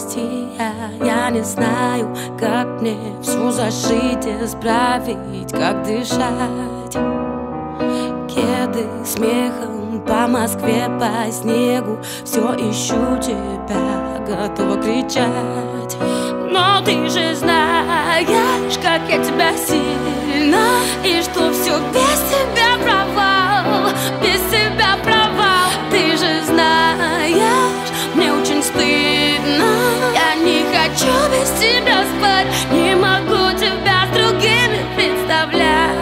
прости, я не знаю, как мне все зашить, исправить, как дышать. Кеды смехом по Москве, по снегу, все ищу тебя, готова кричать. Но ты же знаешь, как я тебя сильно, и что все без тебя провал, без тебя провал. Ты же знаешь, мне очень стыдно, я не хочу без тебя спать, не могу тебя с другими представлять.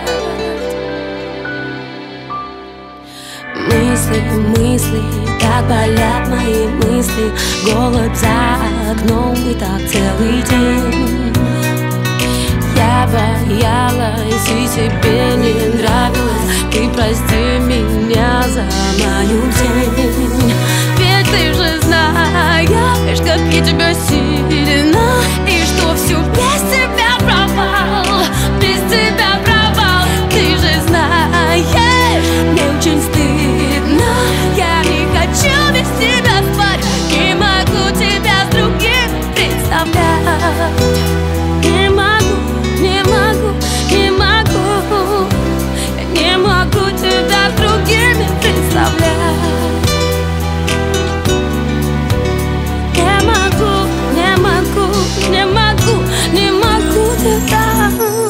Мысли, так болят мои мысли, голод за окном и так целый день. Я боялась и тебе не нравилась, ты прости меня за мою тень. Ведь ты же знаешь, как я тебя сильно, и что все без тебя провал, без тебя провал. Ты же знаешь, мне очень стыдно, я не хочу без тебя спать, не могу тебя с другим представлять. Не могу, не могу, не могу, я не могу тебя с другими представлять. Не могу, не могу, не могу, не могу тебя.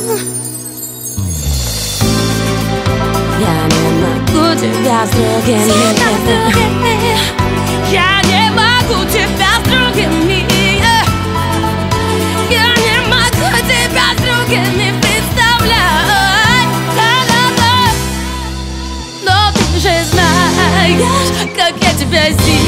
Я не могу тебя с другими. Я не могу тебя с другими. Я не могу тебя с другими представлять. Да-да-да. Но ты же знаешь, как я тебя сильно.